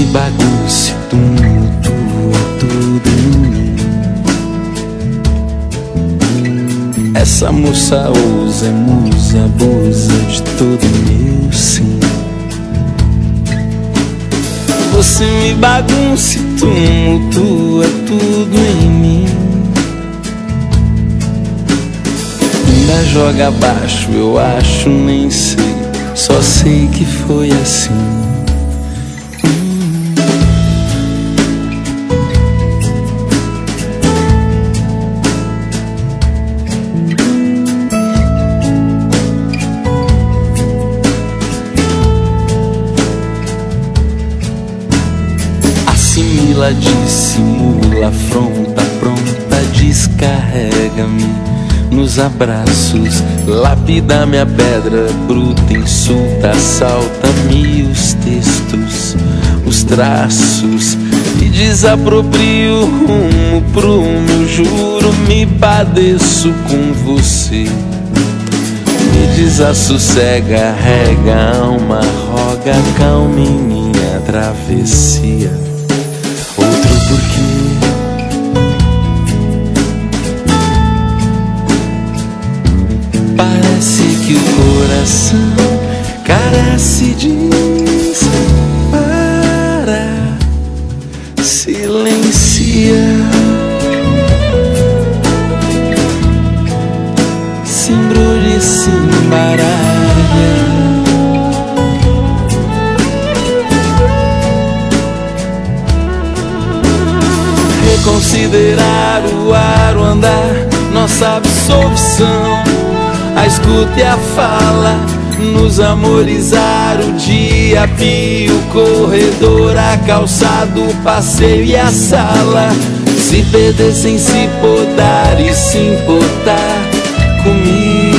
bagunce, tumultua tudo em mim. Essa moça ousa, é musa, abusa de todo meu sim. Você me bagunce, tumultua tudo em mim. Ainda joga abaixo, eu acho, nem sei, só sei que foi assim. Assimila, dissimula, afronta, pronta, descarrega-me nos abraços, lapida minha pedra bruta, insulta, assalta-me os textos, os traços, e desaproprio o rumo prumo, juro, me padeço com você. Me desassossega, rega a alma, roga, calma em minha travessia. Outro porquê. Parece que o coração carece de para, silencia, se embrulha e se embaralha. Reconsiderar o ar, o andar, nossa absolvição, a escuta e a fala, nos amorizar o dia, a pio, o corredor, a calçada, o passeio e a sala, se perder sem se podar e se importar comigo.